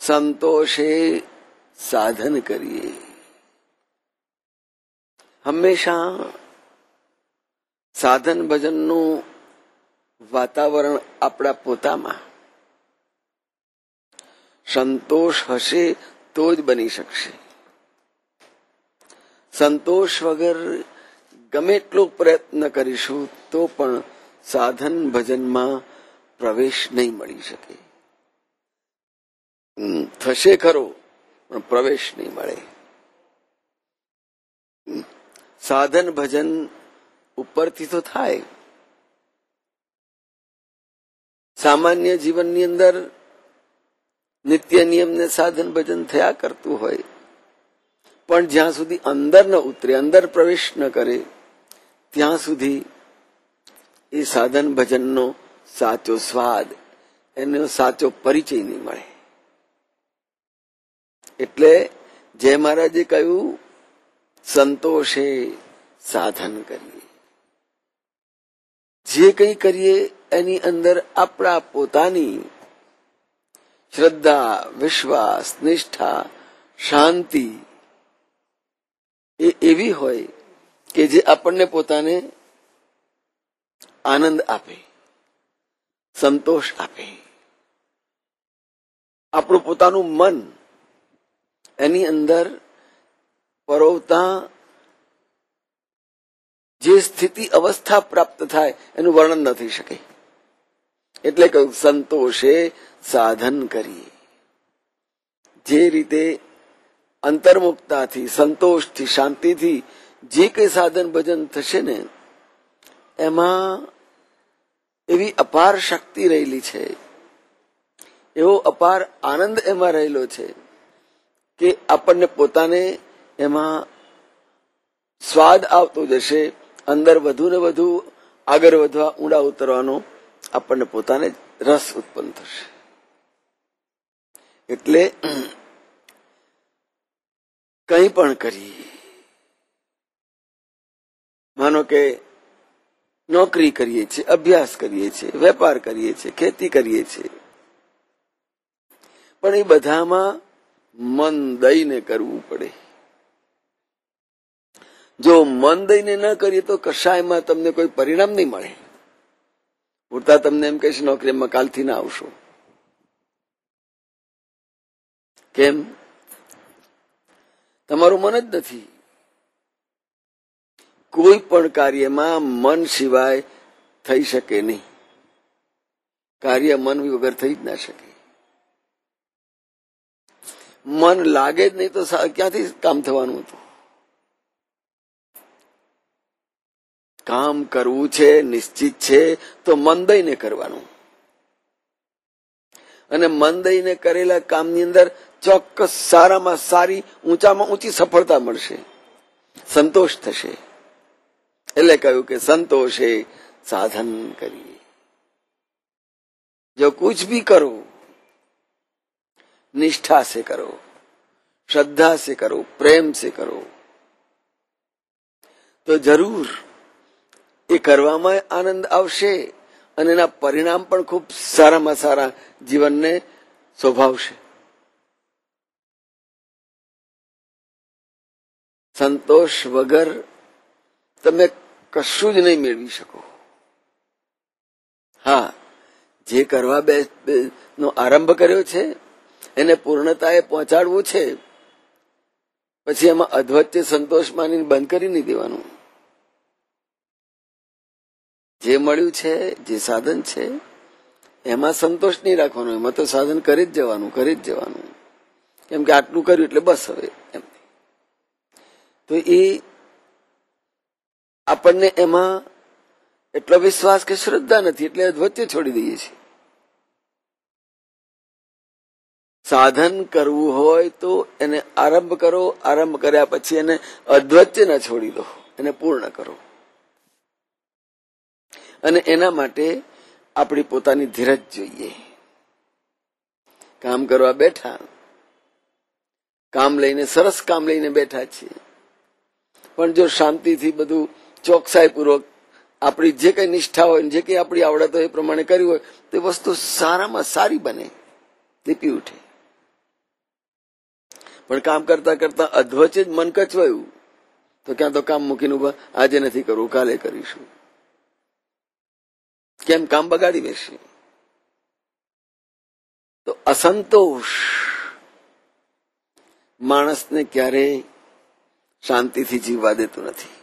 સંતોષે સાધન કરીએ. હંમેશા સાધન ભજનનું વાતાવરણ આપણા પોતામાં સંતોષ હશે તો જ બની શકશે. સંતોષ વગર ગમે એટલો પ્રયત્ન કરીશું તો પણ સાધન ભજનમાં પ્રવેશ નહીં મળી શકે. થશે ખરો પણ પ્રવેશ નહીં મળે. સાધન ભજન ઉપરથી તો થાય. સામાન્ય જીવનની અંદર નિત્ય નિયમને સાધન ભજન થયા કરતું હોય, પણ જ્યાં સુધી અંદર ન ઉતરે, અંદર પ્રવેશ ન કરે, ત્યાં સુધી એ સાધન ભજનનો સાચો સ્વાદ, એનો સાચો પરિચય નહીં મળે. એટલે જય મહારાજે કહ્યું, સંતોષે સાધન કરીએ. જે કંઈ કરીએ એની અંદર આપણા પોતાની શ્રદ્ધા, વિશ્વાસ, નિષ્ઠા, શાંતિ એ એવી હોય કે જે આપણને પોતાને આનંદ આપે, સંતોષ આપે. આપણું પોતાનું મન એની અંદર પરોવતા જે સ્થિતિ અવસ્થા પ્રાપ્ત થાય એનું વર્ણન ન થઈ શકે. એટલે કહ્યું સંતોષે સાધન કરીએ. જે રીતે અંતર્મુક્તાથી, સંતોષથી, શાંતિથી જે કંઈ સાધન ભજન થશે ને, એમાં એવી અપાર શક્તિ રહેલી છે, એવો અપાર આનંદ એમાં રહેલો છે કે આપણને પોતાને એમાં સ્વાદ આવતો જશે. અંદર વધુ ને વધુ આગળ વધવા, ઊંડા ઉતરવાનો આપણને પોતાને રસ ઉત્પન્ન થશે. એટલે કંઈ પણ કરીએ, માનો કે નોકરી કરીએ છીએ, અભ્યાસ કરીએ છીએ, વેપાર કરીએ છીએ, ખેતી કરીએ છીએ, પણ એ બધામાં મન દઈને કરવું પડે. જો મન દઈને ન કરીએ તો કશાયમાં તમને કોઈ પરિણામ નહીં મળે. ઉડતા તમને એમ કહીશ નોકરીમાં કાલથી ના આવશો. કેમ? તમારું મન જ નથી. કોઈ પણ કાર્યમાં મન સિવાય થઈ શકે નહીં. કાર્ય મન વગર થઈ જ ના શકે. મન લાગે જ નહીં તો ક્યાંથી કામ થવાનું હતું? કામ કરવું છે, નિશ્ચિત છે, તો મન દઈને કરવાનું. અને મન દઈને કરેલા કામની અંદર ચોક્કસ સારામાં સારી, ઊંચામાં ઊંચી સફળતા મળશે, સંતોષ થશે. એટલે કહ્યું કે સંતોષે સાધન કરીએ. જો કુછ ભી કરો, નિષ્ઠા से करो, श्रद्धा से करो, प्रेम से करो, તો જરૂર એ કરવામાં આનંદ આવશે અને એના પરિણામ પણ ખૂબ સારામાં સારા જીવનને શોભાવશે. સંતોષ વગર તમે કશું જ નહીં મેળવી શકો. હા, જે કરવા નો આરંભ કર્યો છે એને પૂર્ણતાએ પહોંચાડવું છે, પછી એમાં અધવચ્ચે સંતોષ માનીને બંધ કરી નહીં દેવાનું. જે મળ્યું છે, જે સાધન છે, એમાં સંતોષ નહીં રાખવાનો. એમાં તો સાધન કરી જ જવાનું, કરી જ જવાનું. કેમ કે આટલું કર્યું એટલે બસ હવે એમ. તો એ આપણને એમાં એટલો વિશ્વાસ કે શ્રદ્ધા નથી, એટલે વચ્ચે છોડી દઈએ છીએ. સાધન કરવું હોય તો એને આરંભ કરો, આરંભ કર્યા પછી એને અધવચ્ચે ના છોડી દો, એને પૂર્ણ કરો. અને એના માટે આપણી પોતાની ધીરજ જોઈએ. કામ કરવા બેઠા, કામ લઈને, સરસ કામ લઈને બેઠા છીએ, પણ જો શાંતિથી બધું ચોકસાઈપૂર્વક આપણી જે કઈ નિષ્ઠા હોય, જે કઈ આપણી આવડત હોય એ પ્રમાણે કર્યું હોય, તે વસ્તુ સારામાં સારી બને, દીપી ઉઠે. પણ કામ કરતા કરતા અધવચ્ચે જ મન કચવાયું તો ક્યાં તો કામ મૂકીને ઉભા, આજે નથી કરવું, કાલે કરીશું. કેમ? કામ બગાડી બેસે. તો અસંતોષ માણસને ક્યારેય શાંતિથી જીવવા દેતું નથી.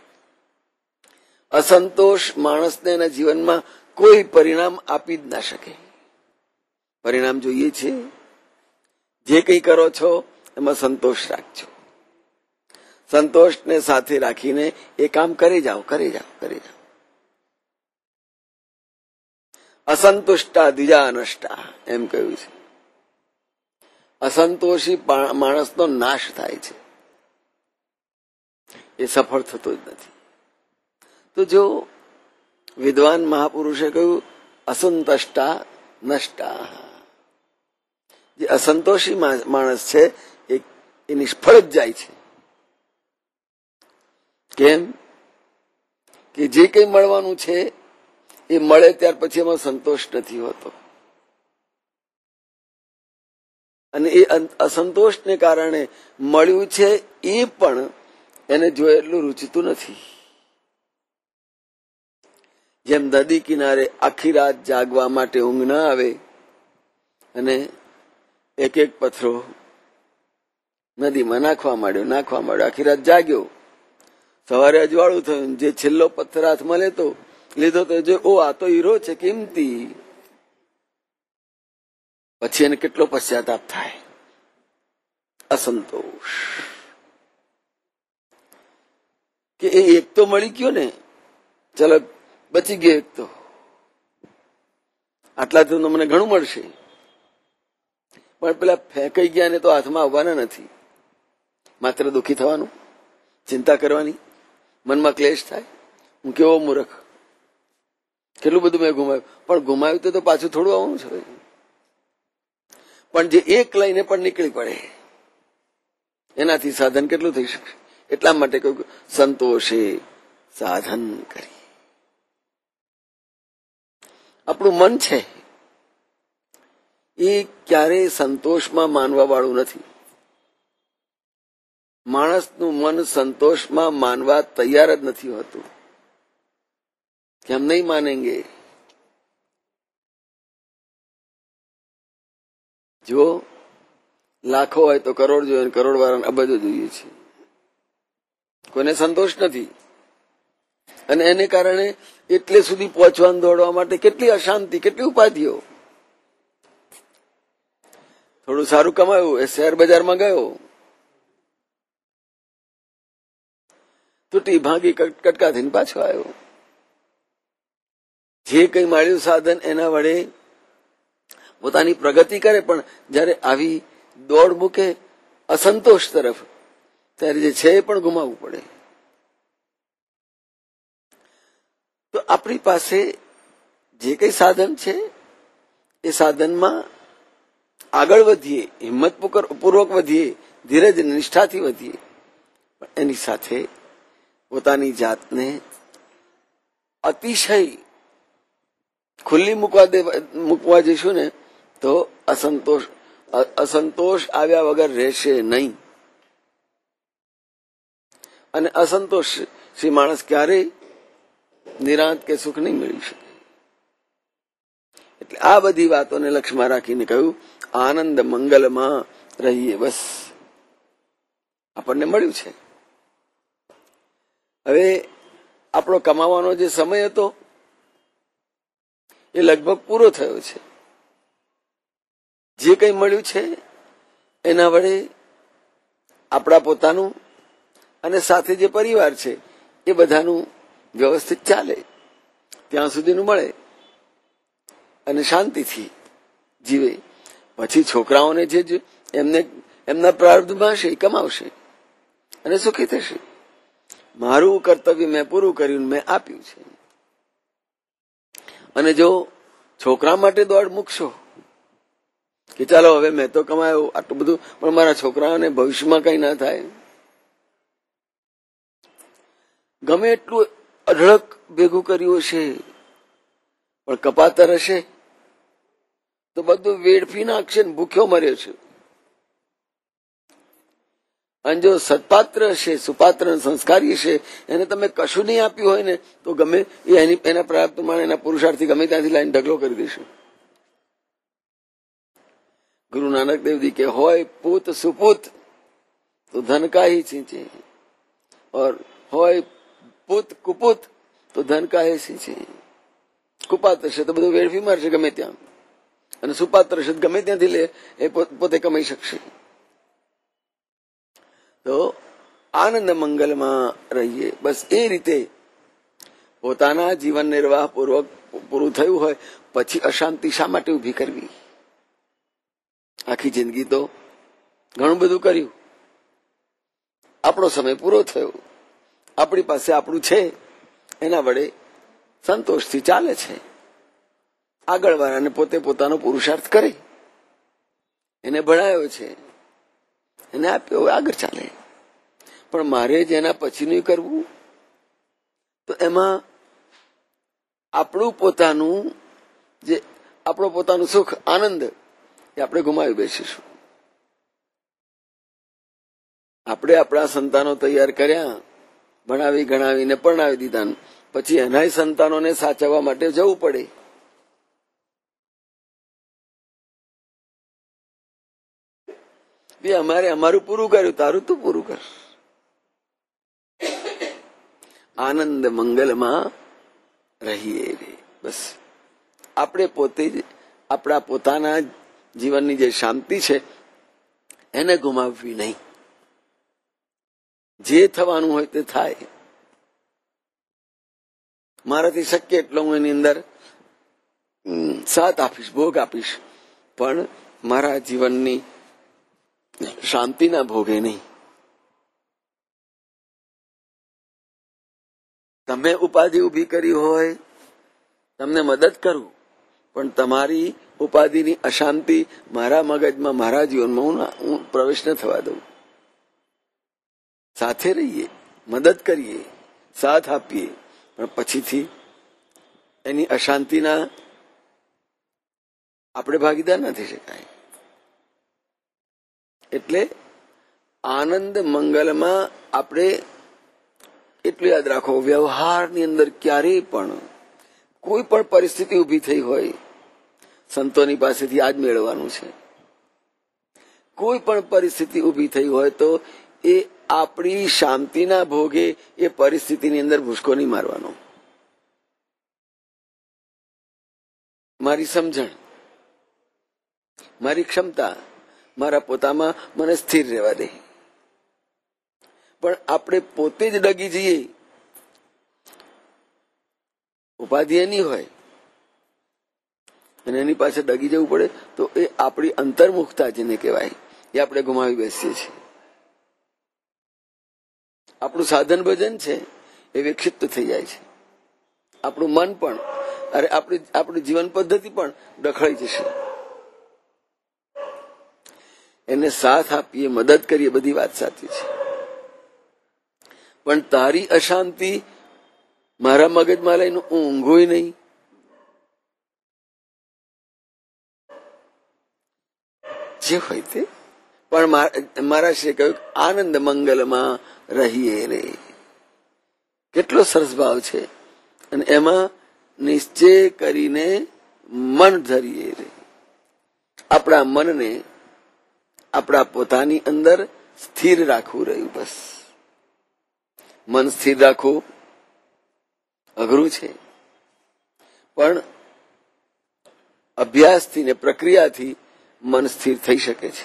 અસંતોષ માણસને એના જીવનમાં કોઈ પરિણામ આપી જ ના શકે. પરિણામ જોઈએ છે, જે કંઈ કરો છો એમાં સંતોષ રાખજો. સંતોષને સાથે રાખીને એ કામ કરી જાઓ. અસંતુષ્ટા દ્વિજા નષ્ટા એમ કહ્યું છે. અસંતોષી માણસનો નાશ થાય છે, એ સફળ થતો જ નથી. તો જો વિદ્વાન મહાપુરુષે કહ્યું અસંતુષ્ટા નષ્ટા, જે અસંતોષી માણસ છે એ નિષ્ફળ જ જાય છે. કેમ કે જે કંઈ મળવાનું છે એ મળે ત્યાર પછી એમાં સંતોષ નથી હોતો, અને એ અસંતોષને કારણે મળ્યું છે એ પણ એને જોયે એટલું રૂચતું નથી. જેમ નદી કિનારે આખી રાત જાગવા માટે ઊંઘ ના આવે અને એક એક પથ્થરો નદીમાં નાખવા માંડ્યો, આખી રાત જાગ્યો. સવારે અજવાળું થયું, જે છેલ્લો પથ્થર હાથમાં લીધો તો જો આ તો હીરો છે, કિંમતી. પછી એને કેટલો પશ્ચાતાપ થાય. અસંતોષ કે એ એક તો મળી ગયો ને, ચલો બચી ગયો એક તો, આટલા તો મને ઘણું મળશે. પણ પેલા ફેંકાઈ ગયા ને તો હાથમાં આવવાના નથી. માત્ર દુઃખી થવાનું, ચિંતા કરવાની, મનમાં ક્લેશ થાય. હું કેવો મૂર્ખ, કેટલું બધું મેં ગુમાવ્યું. પણ ગુમાવ્યું તો પાછું થોડું આવવાનું છે. પણ જે એક લઈને પણ નીકળી પડે એનાથી સાધન કેટલું થઈ શકશે. એટલા માટે કહ્યું સંતોષે સાધન કરી. આપણું મન છે એ ક્યારેય સંતોષમાં માનવા વાળું નથી. માણસનું મન સંતોષમાં માનવા તૈયાર જ નથી હોતું. કેમ નહીં માનેંગે? જો લાખો હોય તો કરોડ જોઈએ, કરોડ વાળાને અબજો જોઈએ છે. કોઈને સંતોષ નથી, અને એને કારણે એટલે સુધી પહોંચવાનું દોડવા માટે કેટલી અશાંતિ, કેટલી ઉપાધિઓ. થોડું સારું કમાયું, એ શેર બજારમાં ગયો, તૂટી ભાંગી કટકા થઈને પાછો આવ્યો. જે કઈ મળ્યું સાધન એના વડે પોતાની પ્રગતિ કરે, પણ જયારે આવી દોડ મૂકે અસંતોષ તરફ, ત્યારે જે છે એ પણ ગુમાવવું પડે. તો આપણી પાસે જે કઈ સાધન છે એ સાધનમાં આગળ વધીએ, હિંમતપૂર્વક વધીએ, ધીરજ નિષ્ઠાથી વધીએ, પણ એની સાથે પોતાની જાતને અતિશય ખુલ્લી મૂકવા જઈશું ને તો અસંતોષ આવ્યા વગર રહેશે નહીં. અને અસંતોષ શ્રી માણસ ક્યારેય નિરાંત કે સુખ નહીં મેળવી શકે. એટલે આ બધી વાતોને લક્ષ્યમાં રાખીને કહ્યું આનંદ મંગલમાં રહીએ. બસ આપણને મળ્યું છે. હવે આપણો કમાવાનો જે સમય હતો એ લગભગ પૂરો થયો છે. જે કંઈ મળ્યું છે એના વડે આપણા પોતાનું અને સાથે જે પરિવાર છે એ બધાનું વ્યવસ્થિત ચાલે, ત્યાં સુધીનું મળે અને શાંતિથી જીવે. પછી છોકરાઓને જે એમના પ્રારબ્ધમાં હશે એ કમાવશે અને સુખી થશે. મારું કર્તવ્ય મેં પૂરું કર્યું, મેં આપ્યું છે. અને જો છોકરા માટે દોડ મૂકશો કે ચાલો હવે મેં તો કમાયો આટલું બધું, પણ મારા છોકરાઓને ભવિષ્યમાં કઈ ના થાય, ગમે એટલું અઢળક ભેગું કર્યું હશે પણ કપાતર હશે તો બધું વેડફી નાખશે ને ભૂખ્યો મર્યો છે. અને જો સત્પાત્ર હશે, સુપાત્ર સંસ્કારી હશે, એને તમે કશું નહીં આપ્યું હોય ને તો ગમે એના પ્રાપ્ત પ્રમાણે એના પુરુષાર્થથી ગમે ત્યાંથી લાઈન ઢગલો કરી દેશું. ગુરુ નાનક દેવજી કે હોય પૂત સુપૂત તો ધન કા હી સિંચે, और હોય પૂત કુપૂત તો ધન કા હી સિંચે. કુપાત્ર છે તો બધું વેડફી મારશે ગમે ત્યાં, અને સુપાત્ર છે ગમે ત્યાંથી લે એ પોતે કમાઈ શકશે. તો આનંદ મંગલમાં રહીએ. બસ એ રીતે પોતાના જીવન નિર્વાહ પૂર્વક પૂરું થયું હોય પછી અશાંતિ શા માટે ઉભી કરવી? આખી જિંદગી તો ઘણું બધું કર્યું, આપણો સમય પૂરો થયો, આપણી પાસે આપણું છે એના વડે સંતોષથી ચાલે છે. આગળ વાળાને પોતે પોતાનો પુરુષાર્થ કરે, એને ભણાયો છે, એને આપ્યો, આગળ ચાલે. પણ મારે જ એના પછીનું કરવું તો એમાં આપણું પોતાનું સુખ આનંદ એ આપણે ગુમાવી બેસીશું. આપણે આપણા સંતાનો તૈયાર કર્યા, ભણાવી ગણાવીને પરણાવી દીધા, પછી એનાય સંતાનોને સાચવવા માટે જવું પડે. અમારે અમારું પૂરું કર્યું, તારું તું પૂરું કર. આનંદ મંગલમાં રહીએ. બસ આપણે પોતે જ આપણા પોતાના જીવનની જે શાંતિ છે એને ગુમાવવી નહીં. જે થવાનું હોય તે થાય. મારાથી શક્ય એટલો હું એની અંદર સાથ આપીશ, ભોગ આપીશ, પણ મારા જીવનની શાંતિના ભોગે નહીં. તમે ઉપાધિ ઉભી કરી હોય, તમને મદદ કરું, પણ તમારી ઉપાધિની અશાંતિ મારા મગજમાં, મારા જીવનમાં હું પ્રવેશ ન થવા દઉં. સાથે રહીએ, મદદ કરીએ, સાથ આપીએ, પણ પછીથી એની અશાંતિના આપણે ભાગીદાર નથી શકાય. એટલે આનંદ મંગલમાં આપણે એટલું યાદ રાખો, વ્યવહારની અંદર ક્યારેય પણ કોઈ પણ પરિસ્થિતિ ઉભી થઈ હોય, સંતોની પાસેથી આજ મેળવવાનું છે. કોઈ પણ પરિસ્થિતિ ઉભી થઈ હોય તો એ આપણી શાંતિના ભોગે એ પરિસ્થિતિની અંદર ભૂસકો નહીં મારવાનો. મારી સમજણ, મારી ક્ષમતા, મારા પોતામાં મને સ્થિર રહેવા દે. પણ આપણે પોતે જ ડગી જઈએ, ઉપાધિ એની હોય અને એની પાસે ડગી જવું પડે તો એ આપણી અંતર્મુખતા જેને કહેવાય એ આપણે ગુમાવી બેસીએ છીએ. આપણું સાધન ભજન છે એ વિક્ષિપ્ત થઈ જાય છે. આપણું મન પણ, અરે આપણી જીવન પદ્ધતિ પણ ડખડાઈ જશે. એને સાથ આપીએ, મદદ કરીએ, બધી વાત સાચી છે, પણ તારી અશાંતિ મારા મગજમાં લઈને હું ઊંઘું નહીં. જે હોય તે, પણ મારા શ્રી કહ્યું આનંદ મંગલમાં રહીએ રે. કેટલો સરસ ભાવ છે. અને એમાં નિશ્ચય કરીને મન ધરીએ રે. આપણા મનને આપણા પોતાની અંદર સ્થિર રાખવું રહ્યું. બસ મન સ્થિર રાખવું અઘરું છે, પણ અભ્યાસથી ને પ્રક્રિયાથી મન સ્થિર થઈ શકે છે.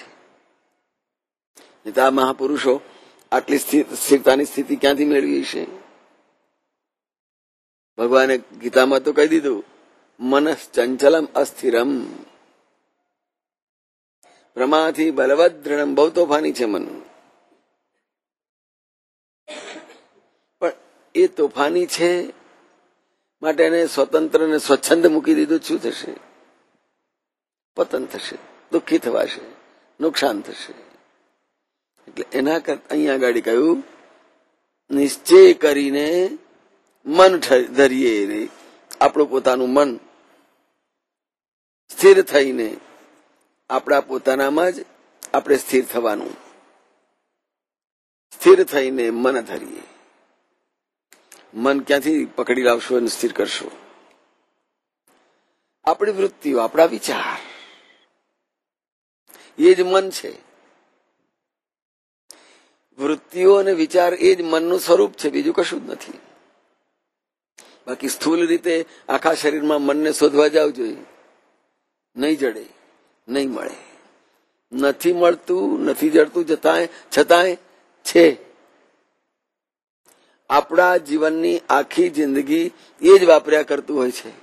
આ મહાપુરુષો આટલી સ્થિરતાની સ્થિતિ ક્યાંથી મેળવી છે? ભગવાને ગીતામાં તો કહી દીધું, મનઃ ચંચલમ અસ્થિરમ પ્રમાથી બલવદ દૃઢમ. બહુ તોફાની છે મન, પણ એ તોફાની છે માટે એને સ્વતંત્ર ને સ્વચ્છંદ મૂકી દીધું. શું થશે? પતન થશે, દુઃખી થવાશે, નુકસાન થશે. એટલે એના કરતા અહીંયા આગળ કહ્યું નિશ્ચય કરીને મન ધરીએ રે. આપણું પોતાનું મન સ્થિર થઈને આપણા પોતાનામાં જ આપણે સ્થિર થવાનું. સ્થિર થઈને મન ધરીએ. મન ક્યાંથી પકડી લાવશો અને સ્થિર કરશો? આપણી વૃત્તિઓ, આપણા વિચાર, એ જ મન છે. વૃત્તિઓ અને વિચાર એ જ મનનું સ્વરૂપ છે, બીજું કશું જ નથી. બાકી સ્થૂલ રીતે આખા શરીરમાં મનને શોધવા જાવ જોઈએ, નહીં જડે, નહીં મળે. નથી મળતું, નથી જડતું, છતાંય છે. આપણા જીવનની આખી જિંદગી એ જ વાપર્યા કરતું હોય છે.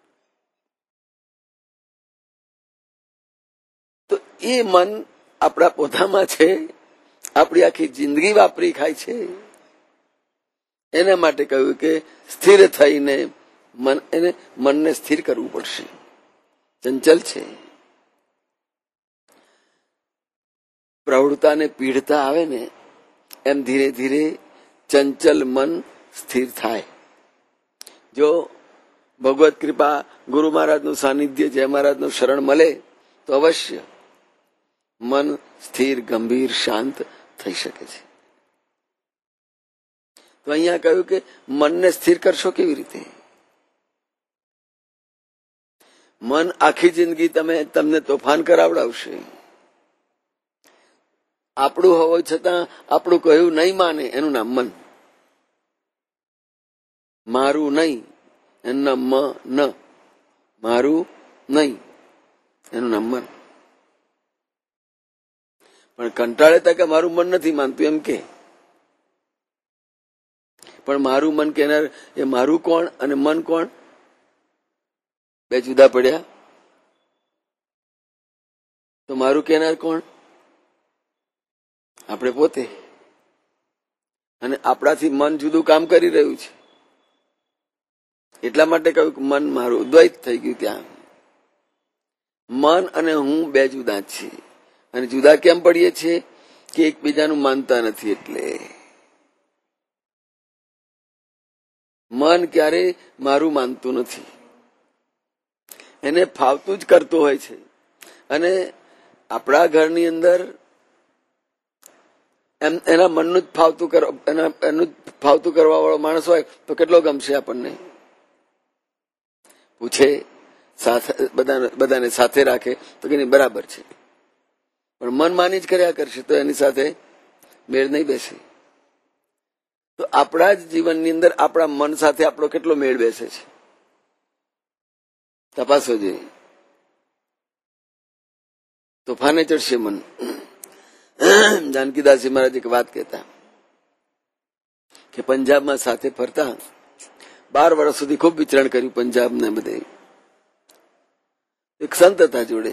તો એ મન આપણા પોતામાં છે, આપણી આખી જિંદગી વાપરી ખાય છે. એના માટે કહ્યું કે સ્થિર થઈને મનને સ્થિર કરવું પડશે. ચંચલ છે. પ્રૌઢતા ને પીડતા આવે ને એમ ધીરે ધીરે ચંચલ મન સ્થિર થાય. જો ભગવત કૃપા, ગુરુ મહારાજનું સાનિધ્ય, જય મહારાજનું શરણ મળે તો અવશ્ય મન સ્થિર, ગંભીર, શાંત થઈ શકે છે. તો અહીંયા કહ્યું કે મનને સ્થિર કરશો કેવી રીતે? મન આખી જિંદગી તમને તોફાન કરાવડાવશે. આપણું હોવા છતાં આપણું કહ્યું નહીં માને, એનું નામ મન. મારું નહીં એનું નામ ન. મારું નહીં એનું નામ મન. પણ કંટાળે તા કે મારું મન નથી માનતું એમ કે. પણ મારું મન કહેનાર એ મારું કોણ અને મન કોણ? બે જુદા પડ્યા. તો મારું કહેનાર કોણ? આપણે પોતે. અને આપણાથી મન જુદું કામ કરી રહ્યું છે. એટલા માટે કહ્યું કે મન મારું દ્વૈત થઈ ગયું. ત્યાં મન અને હું બે જુદા જ છીએ. અને જુદા કેમ પડીએ છીએ? કે એકબીજાનું માનતા નથી. એટલે મન ક્યારે મારું માનતું નથી, એને ફાવતું જ કરતું હોય છે. અને આપણા ઘરની અંદર એના મનનું જ ફાવતું એનું ફાવતું કરવા વાળો માણસ હોય તો કેટલો ગમશે આપણને? પૂછે, બધાને સાથે રાખે તો કે નહીં બરાબર છે. પણ મન માની જ કર્યા કરશે તો એની સાથે મેળ નહીં બેસે. તો આપણા જ જીવનની અંદર આપણા મન સાથે આપણો કેટલો મેળ બેસે છે તપાસો જોઈએ. તોફાને ચડશે મન. જાનકીદાસજી મહારાજ એક વાત કહેતા કે પંજાબમાં સાથે ફરતા 12 વર્ષ સુધી ખૂબ વિચરણ કર્યું પંજાબ ને બધે. એક સંત હતા જોડે.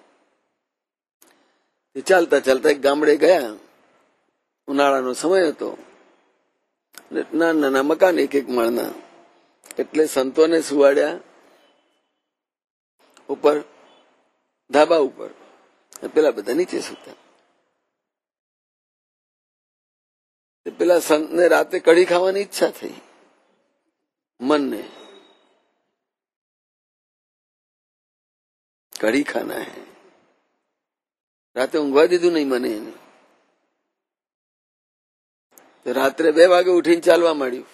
ચાલતા ચાલતા એક ગામડે ગયા. ઉનાળાનો સમય હતો. નાના નાના મકાન એક માળના. એટલે સંતોને સુવાડ્યા ઉપર, ધાબા ઉપર. પેલા બધા નીચે સૂતા. પેલા સંતને રાતે કઢી ખાવાની ઈચ્છા થઈ. મનને કઢી ખાના હે. રાતે ઊંઘવા દીધું નહીં મને એને. રાત્રે 2 વાગે ઉઠીને ચાલવા માંડ્યું.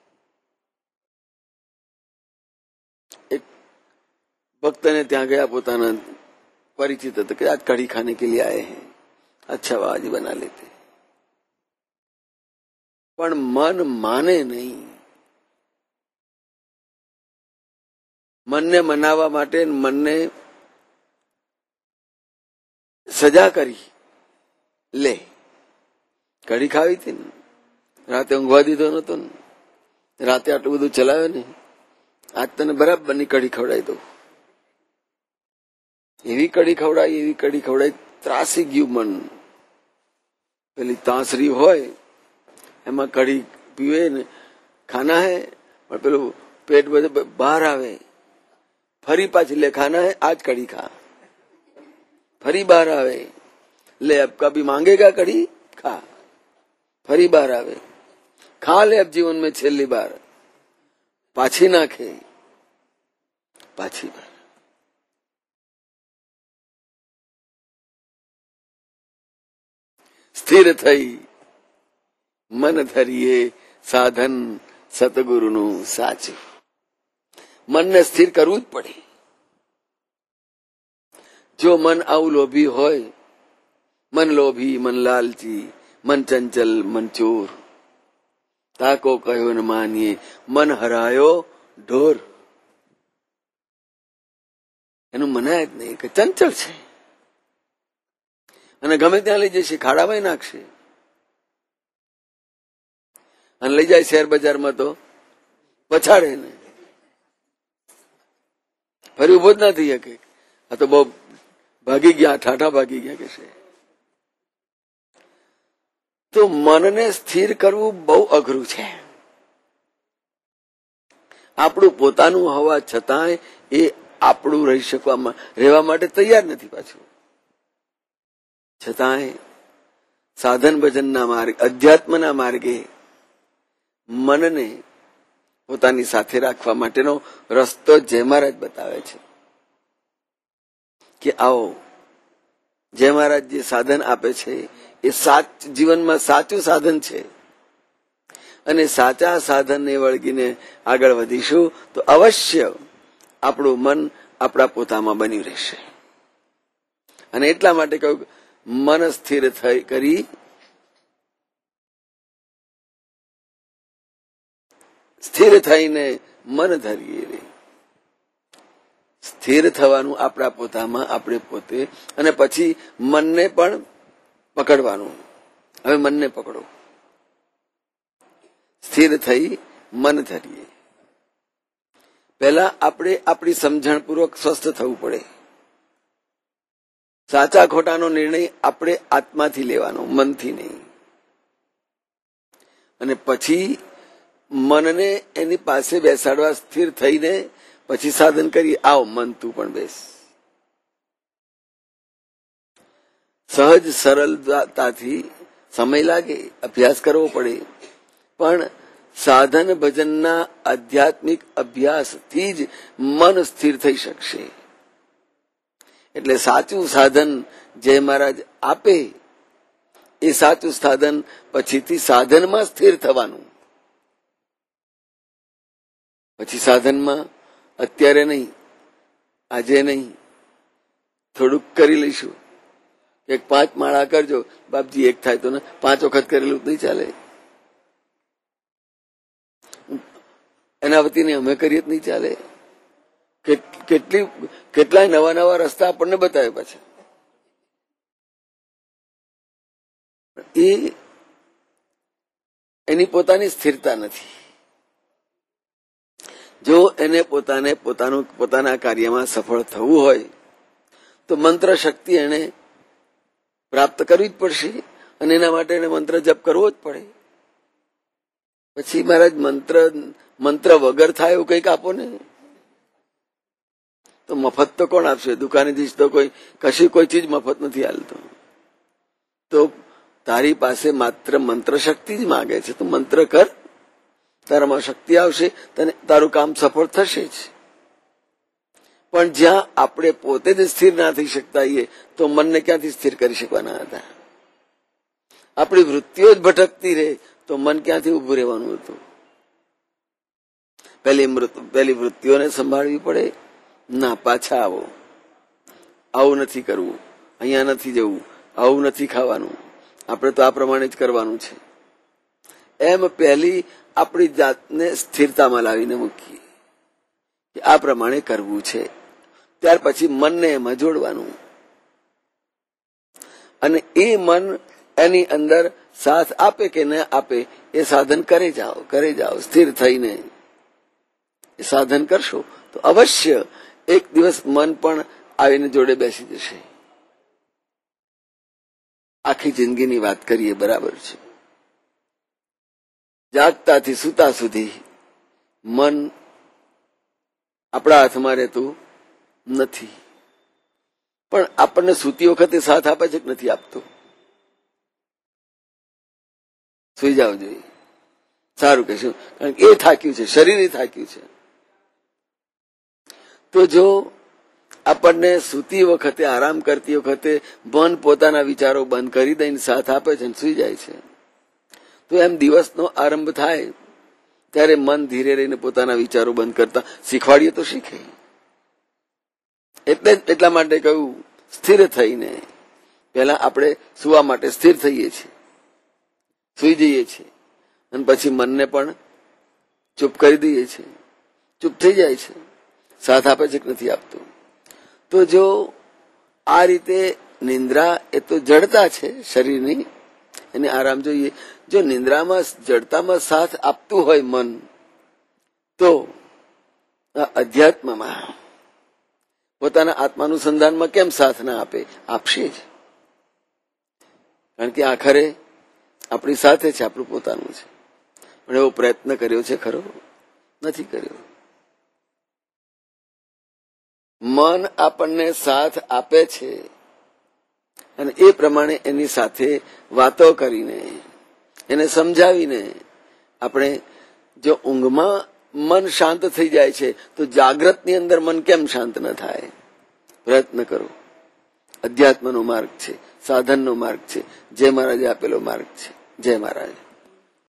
એક ભક્તને ત્યાં ગયા, પોતાના પરિચિત હતો કે આજ કઢી ખાને કે લીએ આયે હૈ, અચ્છા आज बना लेते. પણ મન માને નહીં. મનને મનાવવા માટે મનને સજા કરી લે. કઢી ખાવી હતી ને, રાતે ઊંઘવા દીધો નતો ને, રાતે આટલું બધું ચલાવે ને, આજ તને બરાબરની કઢી ખવડાવી દઉં. એવી કઢી ખવડાવી, ત્રાસી ગયું મન. પેલી તાંસરી હોય એમાં કઢી પીવે ને, ખાના હે, પણ પેલું પેટ બધું બહાર આવે. ફરી પાછી લે, ખાના હે આજ કઢી ખા. ફરી બહાર આવે, લે અબ કભી માંગેગા કઢી, ખા. ફરી બહાર આવે, ખા લે અબ જીવન में છેલ્લી બાર. પાછી નાખે, પાછી બાર. સ્થિર થઈ મન ધરીએ સાધન સતગુરુનું સાચું. મનને સ્થિર કરવું જ પડે. જો મન આવું લોભી હોય, મન લોભી, મન લાલચી, મન ચંચલ, મન ચોર, તાકો કહ્યો ન માનીએ, મન હરાયો ઢોર. એનું મનાય જ નહીં કે ચંચળ છે અને ગમે ત્યાં લઈ જશે, ખાડામાં નાખશે અને લઈ જાય શેર બજારમાં તો પછાડે ને, ફરી ઉભો જ ના થઈ શકે. આ તો બહુ ભાગી ગયા, ઠાઠા ભાગી ગયા કે છે. તો મનને સ્થિર કરવું બહુ અઘરું છે. આપણું પોતાનું હોવા છતાંય એ આપણું રહેવા માટે તૈયાર નથી પાછું. છતાંય સાધન ભજનના માર્ગ, અધ્યાત્મના માર્ગે મનને પોતાની સાથે રાખવા માટેનો રસ્તો જય મહારાજ બતાવે છે કે આવો, જય મહારાજ જે સાધન આપે છે એ જીવનમાં સાચું સાધન છે અને સાચા સાધનને વળગીને આગળ વધીશું તો અવશ્ય આપણું મન આપણા પોતામાં બન્યું રહેશે. અને એટલા માટે કહ્યું, મન સ્થિર કરી સ્થિર થઈને મન ધરીએ રે. સ્થિર થવાનું આપણા પોતામાં, આપણે પોતે, અને પછી મનને પણ પકડવાનું. હવે મનને પકડો, સ્થિર થઈ મન ધરીએ. પહેલા આપણે આપણી સમજણપૂર્વક સ્વસ્થ થવું પડે. સાચા ખોટાનો નિર્ણય આપણે આત્માથી લેવાનો, મનથી નહીં. અને પછી મનને એની પાસે બેસાડવા, સ્થિર થઈને પછી સાધન કરી. આવ મન, તું પણ બેસ. સહજ સરળતાથી, સમય લાગે, અભ્યાસ કરવો પડે, પણ સાધન ભજનના આધ્યાત્મિક અભ્યાસથી જ મન સ્થિર થઈ શકશે. એટલે સાચું સાધન જય મહારાજ આપે એ સાચું સાધન પછીથી સાધનમાં સ્થિર થવાનું. પછી સાધનમાં અત્યારે નહીં, આજે નહીં, થોડુંક કરી લઈશું. એક 5 માળા કરજો બાપજી, એક થાય તો 5 વખત કરેલું નહીં ચાલે. એના વતીને અમે કરીએ તો નહીં ચાલે. કેટલાય નવા નવા રસ્તા આપણને બતાવે પાછા. એની પોતાની સ્થિરતા નથી. જો એને પોતાના કાર્યમાં સફળ થવું હોય તો મંત્ર શક્તિ એને પ્રાપ્ત કરવી જ પડશે અને એના માટે એને મંત્ર જપ કરવો જ પડે. પછી મહારાજ મંત્ર વગર થાય એવું કંઈક આપો ને, તો મફત તો કોણ આપશે? દુકાને જઈશ તો કોઈ ચીજ મફત નથી હાલતો. તો તારી પાસે માત્ર મંત્ર શક્તિ જ માગે છે. તો મંત્ર કર, તારામાં શક્તિ આવશે, તને તારું કામ સફળ થશે જ. પણ જ્યાં આપણે પોતે જ સ્થિર ના થઈ શકતા હોઈએ તો મનને ક્યાંથી સ્થિર કરી શકવાના હતા? આપણી વૃત્તિઓ જ ભટકતી રહે તો મન ક્યાંથી ઉભું રહેવાનું હતું? પહેલી વૃત્તિઓને સંભાળવી પડે. ના, પાછા આવો, આવું નથી કરવું, અહીંયા નથી જવું, આવું નથી ખાવાનું, આપણે તો આ પ્રમાણે જ કરવાનું છે. એમ પહેલી આપણી જાતને સ્થિરતામાં લાવીને મૂકીએ કે આ પ્રમાણે કરવું છે. ત્યાર પછી મનને એમાં જોડવાનું અને એ મન એની અંદર સાથ આપે કે ન આપે એ સાધન કરે જાઓ. સ્થિર થઈને એ સાધન કરશો તો અવશ્ય એક દિવસ મન પણ આવીને જોડે બેસી જશે. આખી જિંદગીની વાત કરીએ, બરાબર છે. જાગતાથી સૂતા સુધી મન આપણા હાથમાં રહેતું નથી, પણ આપણને સૂતી વખતે સાથ આપે છે કે નથી આપતો? સુઈ જાવ જોઈએ, સારું કહેશું, કારણ કે એ થાક્યું છે, શરીર એ થાક્યું છે. તો જો આપણને સૂતી વખતે, આરામ કરતી વખતે મન પોતાના વિચારો બંધ કરી દઈને સાથ આપે છે અને સુઈ જાય છે, તો એમ દિવસનો આરંભ થાય ત્યારે મન ધીરે રહીને પોતાના વિચારો બંધ કરતા શીખવાડીએ તો શીખે. એટલા માટે કહ્યું સ્થિર થઈને. પહેલા આપણે સુવા માટે સ્થિર થઈએ છીએ, સુઈ જઈએ છીએ, અને પછી મનને પણ ચૂપ કરી દઈએ છીએ. ચૂપ થઈ જાય છે. સાથ આપે છે કે નથી આપતું? તો જો આ રીતે નિંદ્રા એ તો જડતા છે શરીરની, એને આરામ જોઈએ. જો નિંદ્રામાં જડતામાં સાથ આપતું હોય મન, તો અધ્યાત્મમાં પોતાના આત્માનુસંધાનમાં કેમ સાથ ના આપે? આપશે જ. કારણ કે આખરે આપણી સાથે છે, આપણું પોતાનું છે. પણ એવો પ્રયત્ન કર્યો છે ખરો? નથી કર્યો. મન આપણને સાથ આપે છે અને એ પ્રમાણે એની સાથે વાતો કરીને, એને સમજાવીને આપણે જો ઊંઘમાં મન શાંત થઈ જાય છે તો જાગ્રતની અંદર મન કેમ શાંત ન થાય? પ્રયત્ન કરો. અધ્યાત્મનો માર્ગ છે, સાધનનો માર્ગ છે, જય મહારાજે આપેલો માર્ગ છે. જય મહારાજ.